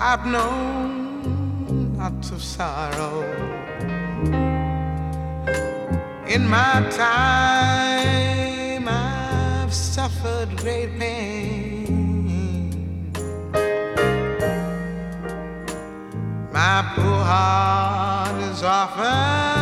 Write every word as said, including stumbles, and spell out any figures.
I've known lots of sorrow. In my time, I've suffered great pain. My poor heart is often